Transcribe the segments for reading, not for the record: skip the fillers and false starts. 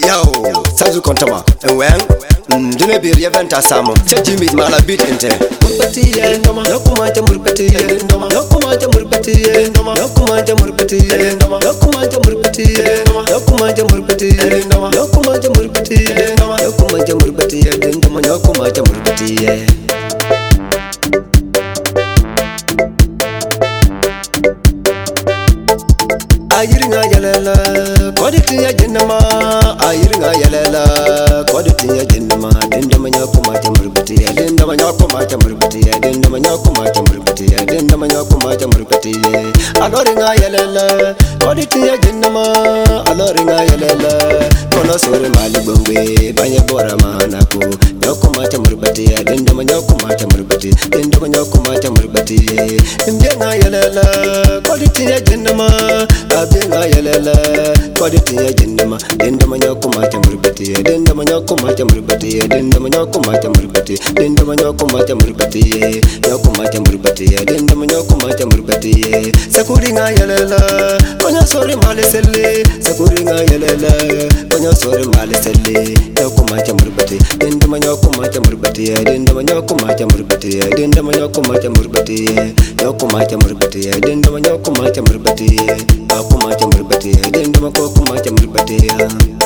Yo, Sazu Kontama, and when Dine bir yeventa samo Jimmy mala beat inte Murpati ye ndoma Yokumanja murpati ye ndoma Yokumanja murpati ye ndoma Yokumanja murpati ye ndoma Yokumanja murpati ye ndoma Yokumanja murpati ye ndoma Yokumanja murpati ye ndoma Yokumanja murpati ye ndoma Yokumanja murpati ye Ayiringa yalela Koditi ya jinnama Ayiringa yalela Koditi ya jinnama Dindama nyakumaja murpati ya Dindama nyakumaja murpati ya Dindama nyakumaja murpati ya Dindama nyakumaja murpati ya Aloringa yalela Koditi ya jinnama Aloringa yalela Kono sore mali bongwe Banya bora manako Nyakumaja murpati ya Dindama nyakumaja murpati Dindama nyakumaja murpati ya Mbenga yalela Koditi ya jinnama Abinga yalela Koditi ya jinnama Dindama nyakumaja murpati ya Dindama nyakumaja murpati ya Dindama nyakumaja murpati Dindama nyakumaja murpati ya Nyakumaja murpati ya Dindama nyakumaja murpati ya Sakuringa yalela Konya sore mali selle Sakuringa yalela Konya sore mali selle Nyakumaja murpati Dindama nyakumaja murpati ya Dindama nyakumaja murpati ya Dindama nyakumaja murpati ya Nyakumaja murpati ya Dindama nyakumaja murpati ya Nyakumaja murpati ya Dindama nyakumaja murpati ya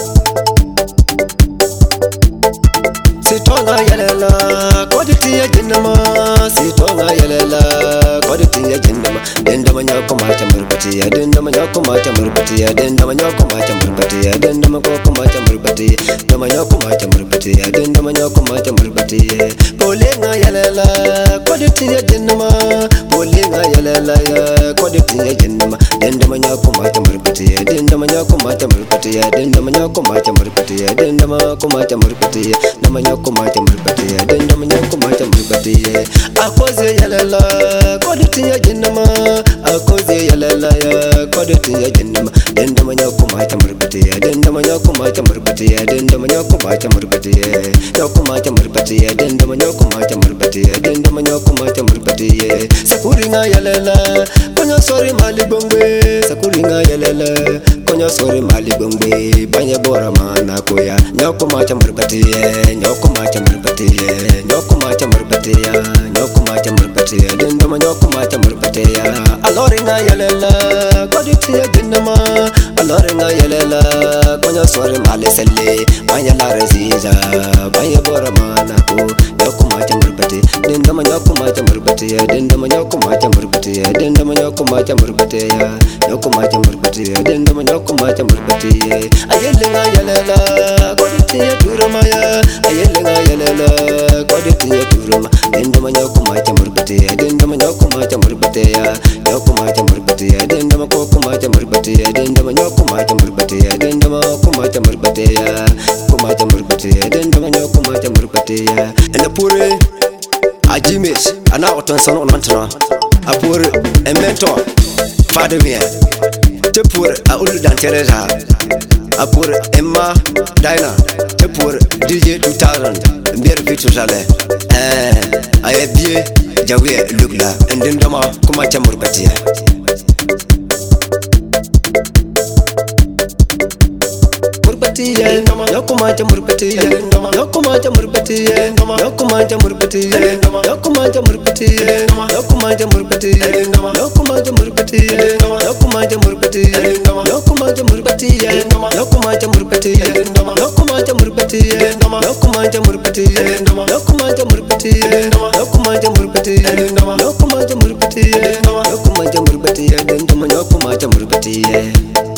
Sitonga yalela Koditi ya jinnama Sitonga yalela Koditi ya jinnama Dindama nyakumaja murpati ya Dindama nyakumaja murpati ya Dindama nyakumaja murpati ya Dindama nyakumaja murpati ya Dindama nyakumaja murpati ya Dindama nyakumaja murpati ya Polenga yalela Koditi ya jinnama Polenga yalela Koditi ya jinnama Dindama nyakumaja murpati ya Dindama nyakumaja murpati ya Dindama nyakumaja murpati ya Dindama nyakumaja murpati ya Dindama nyakumaja murpati ya Dindama nyakumaja murpati ya Akoze yalela Koditi ya jinnama Akoze yalela Koditi ya jinnama Dindama nyakumaja murpati ya Dindama nyakumaja murpati ya Dindama nyakumaja murpati ya Nyakumaja murpati ya Dindama nyakumaja murpati ya Dindama nyakumaja murpati ya Sakuringa yalela Konya sore mali bongwe Sakuringa yalela Konya sore mali bongwe Banya bora manako ya Nyakumaja murpati ya Nyakumaja murpati ya Nyakumaja murpati ya Nyakumaja murpati ya Dindama nyakumaja murpati ya Aloringa yalela Koditi ya jinnama Aloringa yalela Konya sore mali selle Banya la resiza Banya bora manako Nyakumaja murpati Dindama nyakumaja murpati ya Dindama nyakumaja murpati ya Dindama nyakumaja murpati ya Nyakumaja murpati ya Dindama nyakumaja murpati ya Ayelinga yalela Koditi ya turama ya Ayelinga yalela Koditi ya turama Dindama nyakumaja murpati ya Dindama nyakumaja murpati ya Nyakumaja murpati ya Dindama nyakumaja murpati ya Dindama nyakumaja murpati ya Dindama nyakumaja murpati ya Kumaja murpati ya Dindama nyakumaja murpati ya Ena pure Ajimis ana otonsono onantana apure emento fademia te pure a ulu dantereza apure emma dina te pure DJ 2000 mbere fitu sale ayebie jawe lugla endindama kuma chamurbatia Nyakumaja murpati ya Nyakumaja murpati ya Nyakumaja murpati ya Nyakumaja murpati ya Nyakumaja murpati ya Nyakumaja murpati ya Nyakumaja murpati ya Nyakumaja murpati ya Nyakumaja murpati ya Nyakumaja murpati ya Nyakumaja murpati ya Nyakumaja murpati ya Nyakumaja murpati ya Nyakumaja murpati ya Nyakumaja murpati ya Nyakumaja murpati ya